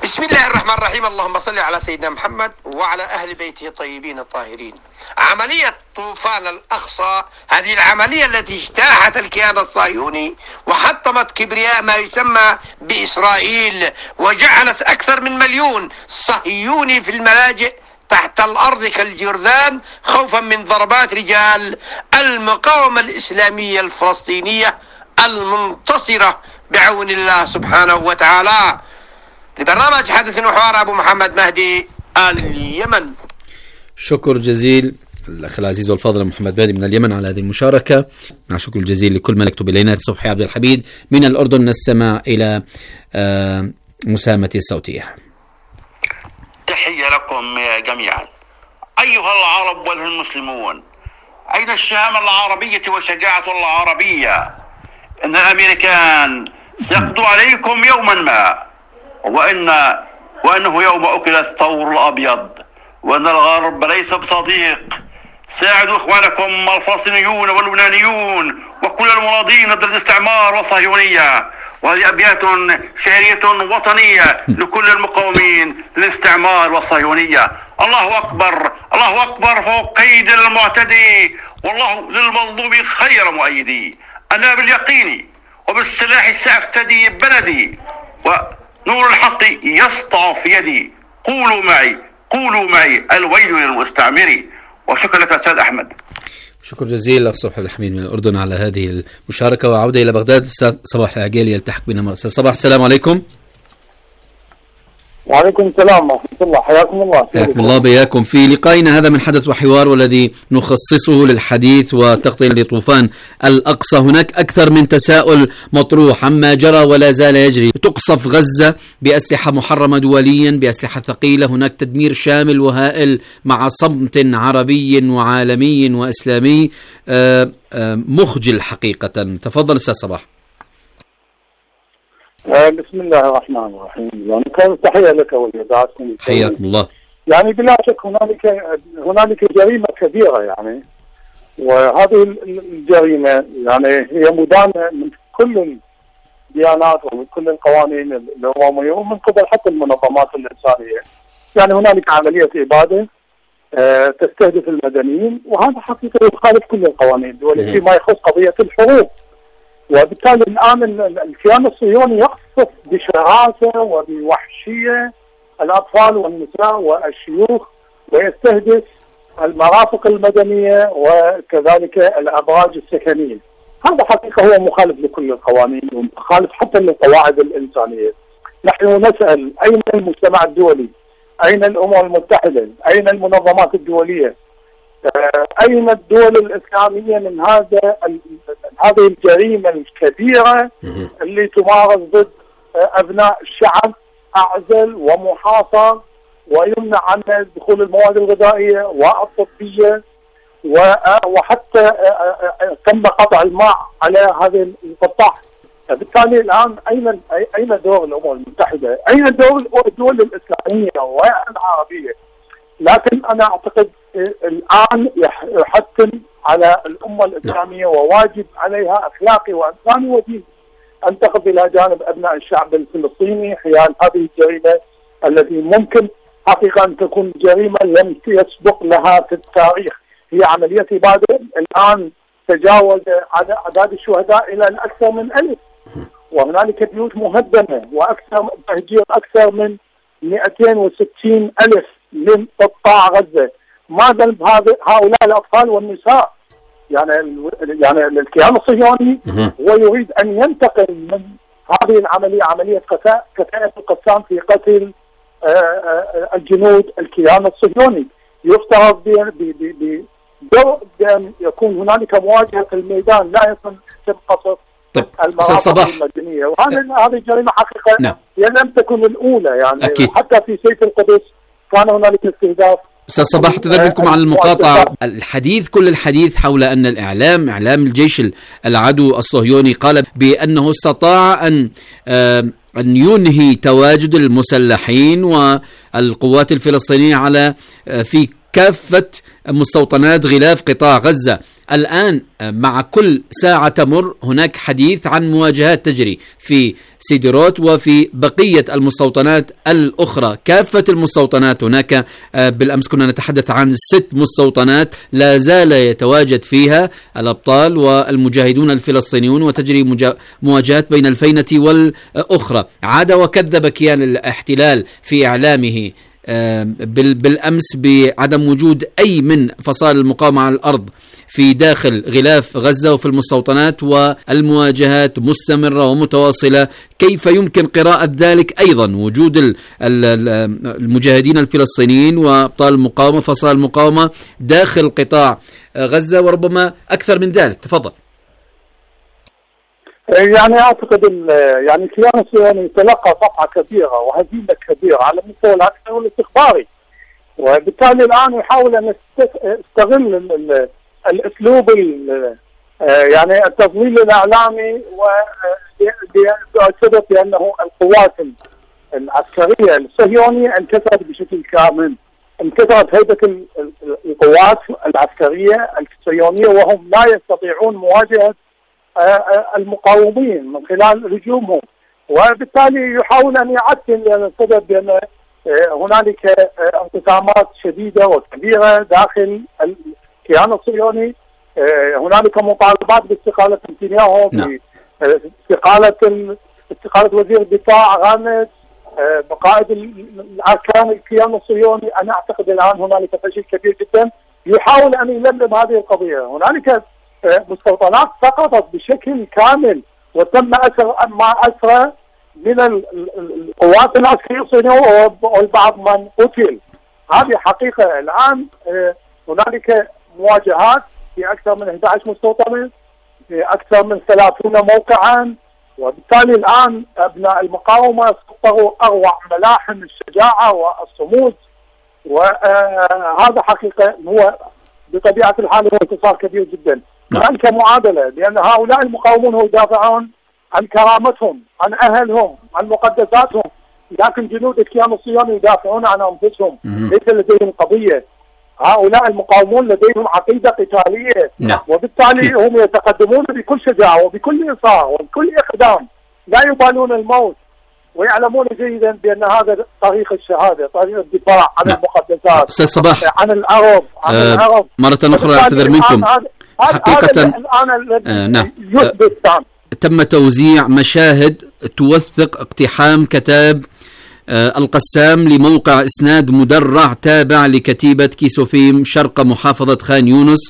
بسم الله الرحمن الرحيم. اللهم صل على سيدنا محمد وعلى أهل بيته الطيبين الطاهرين. عملية طوفان الأقصى هذه العملية التي اجتاحت الكيان الصهيوني وحطمت كبرياء ما يسمى بإسرائيل، وجعلت أكثر من مليون صهيوني في الملاجئ تحت الأرض كالجرذان خوفا من ضربات رجال المقاومة الإسلامية الفلسطينية المنتصرة بعون الله سبحانه وتعالى. لبرنامج حدث وحوار أبو محمد مهدي، اليمن. شكر جزيل الأخ العزيز والفاضل محمد مهدي من اليمن على هذه المشاركة، مع شكر الجزيل لكل من يكتب إلينا. صبحي عبد الحميد من الأردن نستمع إلى مساهمتي الصوتية. تحية لكم جميعا أيها العرب والمسلمون. أين الشهامة العربية وشجاعة العربية؟ إن الأمريكان سيقضوا عليكم يوما ما، وإن وأنه يوم أكل الثور الأبيض، وأن الغرب ليس بصديق. ساعدوا إخوانكم الفلسطينيون واللبنانيون وكل المناضلين ضد الاستعمار والصهيونية. وهذه أبيات شعرية وطنية لكل المقاومين للاستعمار والصهيونية. الله أكبر، الله أكبر فوق قيد المعتدي، والله للمظلوم خير مؤيدي. أنا باليقين وبالسلاح سأفتدي بلدي، ونور الحق يسطع في يدي. قولوا معي، قولوا معي، الويل للمستعمر. وشكرا لك أستاذ أحمد. شكر جزيل أخ صبحي الحميد من الأردن على هذه المشاركة. وعودة إلى بغداد، صباح العقيل يلتحق بنا مرة. صباح، السلام عليكم. وعليكم السلام ورحمة الله، حياكم الله. حياكم الله بياكم في لقائنا هذا من حدث وحوار، والذي نخصصه للحديث وتغطية لطوفان الأقصى. هناك أكثر من تساؤل مطروح عما جرى ولا زال يجري. تقصف غزة بأسلحة محرمة دوليا، بأسلحة ثقيلة، هناك تدمير شامل وهائل مع صمت عربي وعالمي وإسلامي مخجل حقيقة. تفضل أستاذ صباح. بسم الله الرحمن الرحيم. يعني كان تحية لك ولإذاعتكم. حياكم الله. يعني بلا شك هنالك هنالك جريمة كبيرة يعني، وهذه الجريمة يعني هي مدانة من كل الديانات ومن كل القوانين الأممية ومن قبل حتى المنظمات الإنسانية. يعني هنالك عملية إبادة تستهدف المدنيين، وهذا حقيقة يخالف كل القوانين الدولية فيما يخص قضية الحروب. وبالتالي الآن الكيان الصهيوني يقصف بشراسة وبوحشية الأطفال والنساء والشيوخ، ويستهدف المرافق المدنية وكذلك الأبراج السكنية. هذا حقيقة هو مخالف لكل القوانين ومخالف حتى للقواعد الإنسانية. نحن نسأل أين المجتمع الدولي؟ أين الأمم المتحدة؟ أين المنظمات الدولية؟ أين الدول الإسلامية من هذا هذه الجريمة الكبيرة اللي تمارس ضد أبناء الشعب، أعزل ومحاصر ويمنع عنا دخول المواد الغذائية والطبية، وحتى تم قطع الماء على هذه القطاع. بالتالي الآن أين أين دور الأمم المتحدة؟ أين دور الدول الإسلامية والعربية؟ لكن أنا أعتقد الآن يحتم على الأمة الإسلامية وواجب عليها أخلاقي وإنساني وديني أن تقف إلى جانب أبناء الشعب الفلسطيني حيال هذه الجريمة التي ممكن حقيقة أن تكون جريمة لم يسبق لها في التاريخ. هي عملية إبادة الآن تجاوز أعداد الشهداء إلى أكثر من ألف، وهنالك بيوت مهدمة وأكثر تهجير أكثر من مئتين وستين ألف من قطاع غزة. ما ذنب هؤلاء الأطفال والنساء؟ يعني يعني الكيان الصهيوني هو يريد أن ينتقل من هذه العملية، عملية كفاءة القسام في قتل الجنود الكيان الصهيوني. يفترض بأن يكون هنالك مواجهة في الميدان، لا يكون تم قصف المرافق المدنية. وهذه هذه الجريمة حقيقة نعم. هي لم تكن الأولى يعني أكيد. حتى في سيف القدس كان هنالك استهداف. أستاذ صباح اعتذر منكم على المقاطعة. الحديث كل الحديث حول أن الإعلام إعلام الجيش العدو الصهيوني قال بأنه استطاع أن أن ينهي تواجد المسلحين والقوات الفلسطينية على في كافة مستوطنات غلاف قطاع غزة. الآن مع كل ساعة تمر هناك حديث عن مواجهات تجري في سيديروت وفي بقية المستوطنات الأخرى، كافة المستوطنات. هناك بالأمس كنا نتحدث عن ست مستوطنات لا زال يتواجد فيها الأبطال والمجاهدون الفلسطينيون، وتجري مواجهات بين الفينة والأخرى. عاد وكذب كيان الاحتلال في إعلامه بالأمس بعدم وجود أي من فصائل المقاومة على الأرض في داخل غلاف غزة وفي المستوطنات، والمواجهات مستمرة ومتواصلة. كيف يمكن قراءة ذلك أيضا وجود المجاهدين الفلسطينيين وأبطال المقاومة فصائل المقاومة داخل قطاع غزة وربما أكثر من ذلك؟ تفضل. يعني اعتقد يعني الكيان الصهيوني تلقى طفعه كبيره وهزيمه كبيره على المستوى العسكري والاستخباري، وبالتالي الان يحاول ان يستغل الاسلوب يعني التضليل الاعلامي بسبب بانه القوات العسكريه الصهيونيه انكسرت بشكل كامل، انكسرت هيبه القوات العسكريه الصهيونيه وهم لا يستطيعون مواجهه المقاومين من خلال هجومهم، وبالتالي يحاول ان يعدل السبب بان هنالك انقسامات شديده وكبيره داخل الكيان الصهيوني. هنالك مطالبات باستقاله نتنياهو، باستقاله استقاله وزير الدفاع غامس، بقائد الاركان الكيان الصهيوني. انا اعتقد الان هنالك فشل كبير جدا يحاول ان يلملم هذه القضيه. هنالك مستوطنات سقطت بشكل كامل وتم أسر ما أسرى من القوات العسكرية الصهيونية والبعض من قتل. هذه حقيقة. الآن هنالك مواجهات في أكثر من أحد عشر مستوطنة في أكثر من ثلاثين موقعا، وبالتالي الآن أبناء المقاومة سطروا أروع ملاحم الشجاعة والصمود، وهذا حقيقة هو بطبيعة الحال هو انتصار كبير جدا. هناك معادلة لأن هؤلاء المقاومون هو يدافعون عن كرامتهم، عن أهلهم، عن مقدساتهم، لكن جنود الكيان الصهيوني يدافعون عن أنفسهم، ليس لديهم قضية. هؤلاء المقاومون لديهم عقيدة قتالية، نعم. وبالتالي هم يتقدمون بكل شجاعة وبكل إصرار وبكل إقدام، لا يبالون الموت، ويعلمون جيدا بأن هذا طريق الشهادة، طريق الدفاع عن نعم. المقدسات، أستاذ صباح، عن العرب، عن آه العرب. مرة أخرى أعتذر منكم حقيقة. آه نعم. آه تم توزيع مشاهد توثق اقتحام كتاب آه القسام لموقع إسناد مدرع تابع لكتيبة كيسوفيم شرق محافظة خان يونس،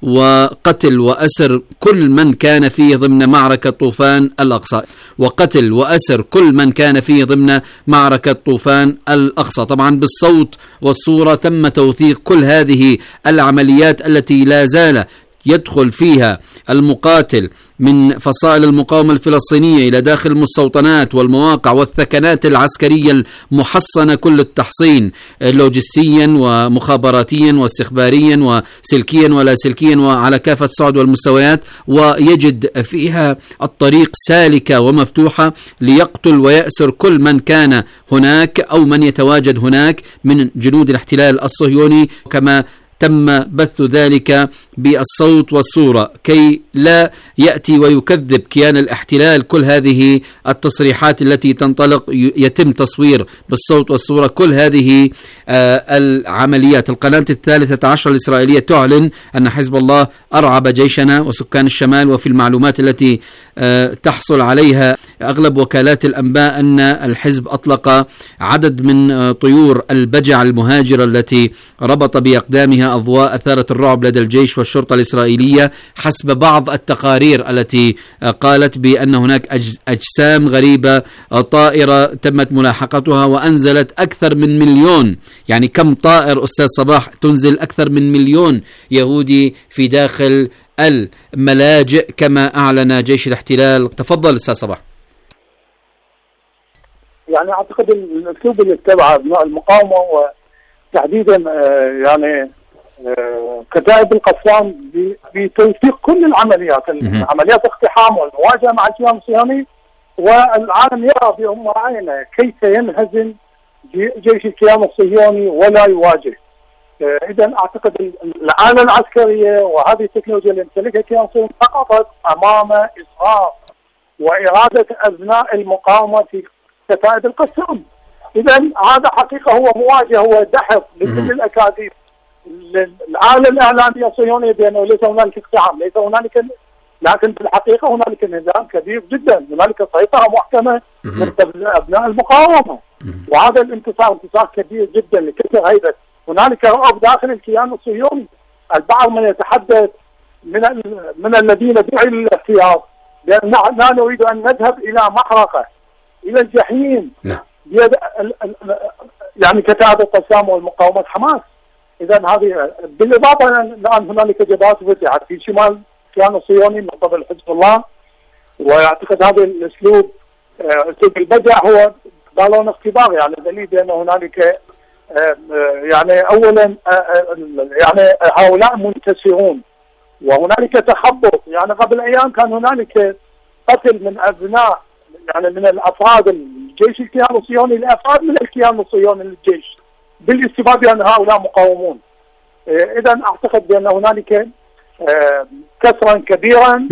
وقتل وأسر كل من كان فيه ضمن معركة طوفان الأقصى، وقتل وأسر كل من كان فيه ضمن معركة طوفان الأقصى. طبعا بالصوت والصورة تم توثيق كل هذه العمليات التي لا زال يدخل فيها المقاتل من فصائل المقاومة الفلسطينية إلى داخل المستوطنات والمواقع والثكنات العسكرية المحصنة كل التحصين لوجستيا ومخابراتيا واستخباريا وسلكيا ولا سلكيا وعلى كافة الصعد والمستويات، ويجد فيها الطريق سالكة ومفتوحة ليقتل ويأسر كل من كان هناك أو من يتواجد هناك من جنود الاحتلال الصهيوني، كما تم بث ذلك بالصوت والصورة كي لا يأتي ويكذب كيان الاحتلال كل هذه التصريحات التي تنطلق. يتم تصوير بالصوت والصورة كل هذه آه العمليات. القناة الثالثة عشر الإسرائيلية تعلن أن حزب الله أرعب جيشنا وسكان الشمال، وفي المعلومات التي آه تحصل عليها أغلب وكالات الأنباء أن الحزب أطلق عدد من آه طيور البجع المهاجرة التي ربط بأقدامها أضواء أثارت الرعب لدى الجيش والشرطة الإسرائيلية، حسب بعض التقارير التي قالت بأن هناك أجسام غريبة طائرة تمت ملاحقتها وأنزلت أكثر من مليون. يعني كم طائر أستاذ صباح تنزل أكثر من مليون يهودي في داخل الملاجئ كما أعلن جيش الاحتلال؟ تفضل أستاذ صباح. يعني أعتقد الأسلوب اللي اتبعه أبناء المقاومة وتحديدا يعني كتائب القسام بتوثيق كل العمليات، عمليات اقتحام والمواجهه مع الكيان الصهيوني، والعالم يرى بأم عينه كيف ينهزم جيش الكيان الصهيوني ولا يواجه. إذا أعتقد الآلة العسكرية وهذه التكنولوجيا اللي يمتلكها الكيان الصهيوني سقطت أمام إصرار وإرادة أبناء المقاومة في كتائب القسام. إذا هذا حقيقة هو مواجهة، هو دحر لكل الأكاذيب الآلة الإعلامية الصهيونية بأنه ليس هنالك اقتحام، ليس هنالك، لكن في الحقيقة هنالك نظام كبير جدا، هنالك سيطرة محكمة من أبناء المقاومة، وهذا الانتصار انتصار كبير جدا لكثر هيبة. هنالك رعب داخل الكيان الصهيوني، البعض من يتحدث من من الذين دعوا للاحتياط بأن لا نريد أن نذهب إلى محرقة، إلى الجحيم بيد يعني كتائب القسام والمقاومة حماس. إذا هذه بالإضافة الآن هنالك جبهات فتحت في شمال الكيان الصهيوني من قبل حزب الله، وأعتقد هذا الأسلوب أسلوب البدع هو بالون اختبار، يعني دليل بأن هنالك يعني أولا يعني هؤلاء منتصرون وهنالك تخبط. يعني قبل أيام كان هنالك قتل من أبناء يعني من الأفراد الجيش الكيان الصهيوني لأفراد من الكيان الصهيوني للجيش بالاستفادة بأن هؤلاء مقاومون. إذا أعتقد بأن هنالك كسرا كبيرا،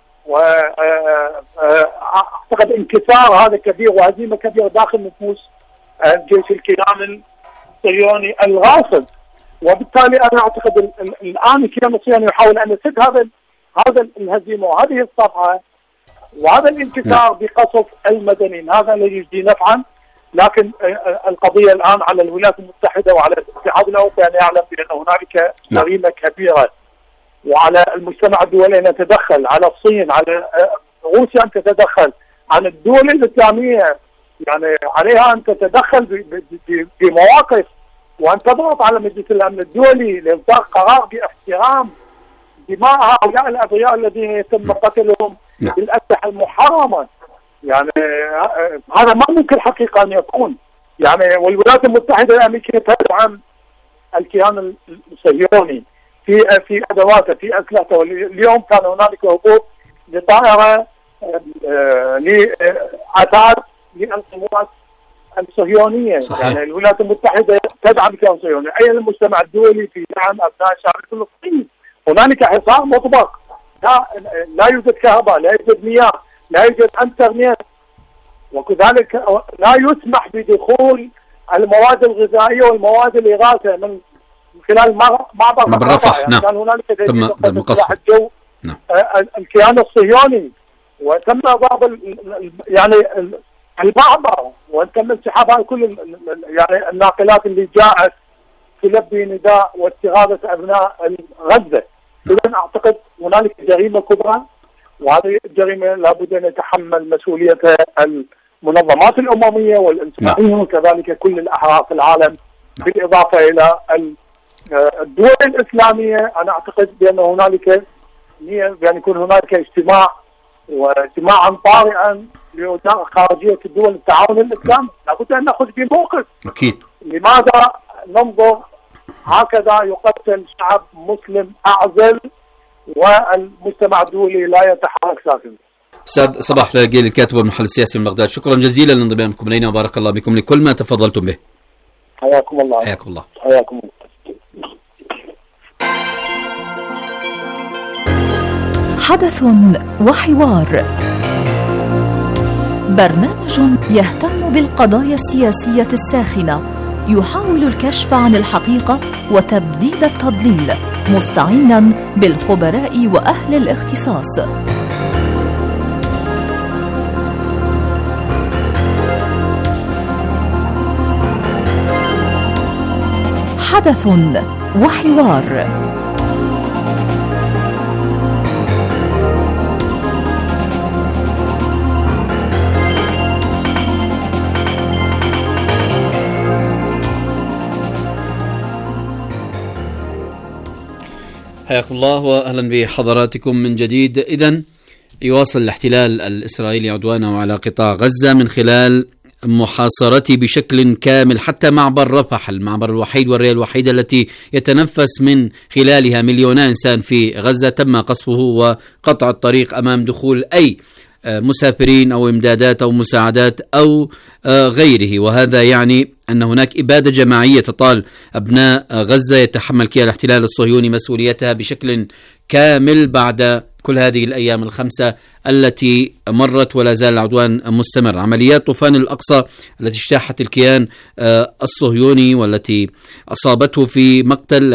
وأعتقد انكسار هذا كبير وهزيمة كبيرة داخل نفوس الجيش الكيان الصهيوني الغاصب. وبالتالي أنا أعتقد الآن الكيان الصهيوني يحاول أن يسد هذا هذا الهزيمة وهذه الصفحة وهذا الانكسار بقصف المدنيين، هذا الذي يجدي نفعا. لكن القضية الآن على الولايات المتحدة وعلى الاتحاد الأوروبي أن يعلم بأن هنالك جريمة كبيرة، وعلى المجتمع الدولي أن يتدخل، على الصين، على روسيا أن تتدخل، على الدول الإسلامية يعني عليها أن تتدخل بمواقف وأن تضغط على مجلس الأمن الدولي لإصدار قرار باحترام دماء هؤلاء الأبرياء الذين يتم قتلهم بالأسلحة المحرمة. يعني هذا ما ممكن حقيقة أن يكون. يعني والولايات المتحدة الأمريكية تدعم الكيان الصهيوني في في أدواته في أسلحته. اليوم كان هنالك هبوط لطائرة لعتاد للقوات الصهيونية. صحيح. يعني الولايات المتحدة تدعم الكيان الصهيوني، أي المجتمع الدولي في دعم أبناء الشعب الفلسطيني. هنالك حصار مطبق، لا لا يوجد كهرباء، لا يوجد مياه، لا يوجد انترنت، وكذلك لا يسمح بدخول المواد الغذائيه والمواد الاغاثه من خلال معبر رفح. يعني نعم. كان هنالك تم قصف الجو نعم. الكيان الصهيوني، وتم ضرب يعني المعبر، وتم انسحاب كل يعني الناقلات اللي جاءت تلبي نداء واستغاثه ابناء غزه. اذا اعتقد هنالك جريمه كبرى، وهذه الجريمة لابد أن يتحمل مسؤوليتها المنظمات الأممية والإنسانية وكذلك كل الأحرار في العالم، بالإضافة إلى الدول الإسلامية. أنا أعتقد بأن هنالك يعني يكون هنالك اجتماع واجتماعا طارئا لوزارة خارجية الدول التعاون الإسلامي، لابد أن نأخذ بموقف. أكيد. لماذا ننظر هكذا يقتل شعب مسلم أعزل والمجتمع الدولي لا يتحرك ساكن؟ أستاذ صباح لاقيل الكاتب والمحلل السياسي من بغداد، شكرا جزيلا لانضمامكم إلينا وبارك الله بكم لكل ما تفضلتم به. حياكم الله. حياكم الله. حياكم الله. حدث وحوار، برنامج يهتم بالقضايا السياسية الساخنة، يحاول الكشف عن الحقيقة وتبديد التضليل، مستعينا بالخبراء وأهل الاختصاص. حدث وحوار. حياكم الله وأهلا بحضراتكم من جديد. إذن يواصل الاحتلال الإسرائيلي عدوانه على قطاع غزة من خلال محاصرته بشكل كامل حتى معبر رفح، المعبر الوحيد والرئة الوحيدة التي يتنفس من خلالها مليون إنسان في غزة. تم قصفه وقطع الطريق أمام دخول أي مسافرين أو إمدادات أو مساعدات أو غيره، وهذا يعني أن هناك إبادة جماعية تطال أبناء غزة، يتحمل كيان الاحتلال الصهيوني مسؤوليتها بشكل كامل بعد كل هذه الأيام الخمسة التي مرت ولا زال العدوان مستمر. عمليات طوفان الأقصى التي اجتاحت الكيان الصهيوني والتي أصابته في مقتل